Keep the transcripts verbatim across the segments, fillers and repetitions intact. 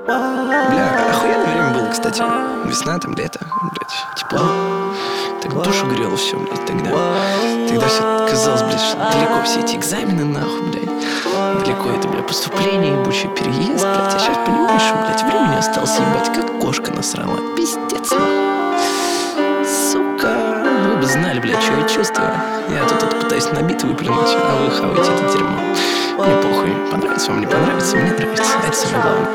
Бля, охуенное время было, кстати. Весна, там, лето, блядь, тепло. Так душу грело все, блядь, тогда. Тогда все казалось, блядь, что далеко все эти экзамены, нахуй, блядь. Далеко это, блядь, поступление, ебучий переезд, блядь. А сейчас понимаешь, что, блядь, времени осталось ебать, как кошка насрала. Пиздец, нахуй. Сука. Вы бы знали, блядь, что я чувствую. Я тут, тут пытаюсь набит выплюнуть, а вы хаваете это дерьмо. Мне похуй, понравится вам, не понравится, мне нравится. Это самое главное.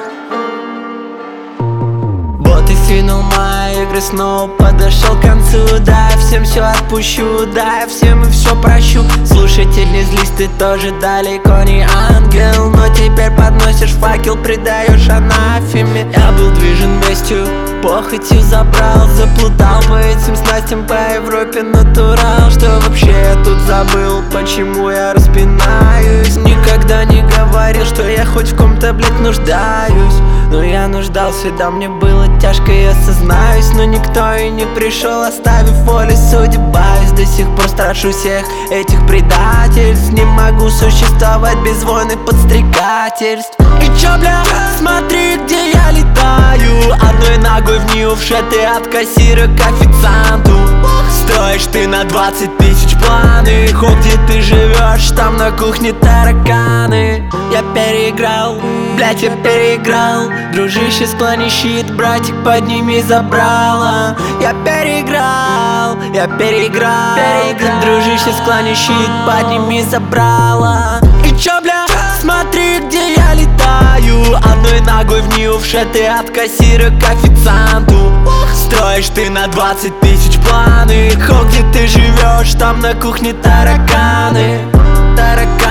Вот и финал моей игры снова подошел к концу. Да, я всем все отпущу, да, я всем и все прощу. Слушатель, не злись, ты тоже далеко не ангел. Но теперь подносишь факел, предаешь анафеме. Я был движен местью, похотью забрал. Заплутал по этим снастям, по Европе натурал. Что вообще я тут забыл, почему я распинаюсь? Никогда не говорил, что я хоть в ком-то, блядь, нуждаюсь. Но я нуждался, да, мне было тяжко, я сознаюсь. Но никто и не пришел, оставив волю судьбаюсь. До сих пор страшу всех этих предательств. Не могу существовать без войн и подстрекательств. И чё, бля, смотри, где я летаю. Одной ногой в неувшеты от кассира к официанту. Строишь ты на двадцать тысяч планы. Хоть где ты живешь, там на кухне тараканы. Я переиграл, блять, я переиграл. Дружище, склони щит, братик, подними забрало. Я переиграл, я переиграл, переиграл. Дружище, склони щит, подними забрало. И чё, бля, смотри, где я летаю. Одной ногой в неувшеты от кассира к официанту. Строишь ты на двадцать тысяч планы. Хоть где ты живешь, там на кухне тараканы. Тараканы.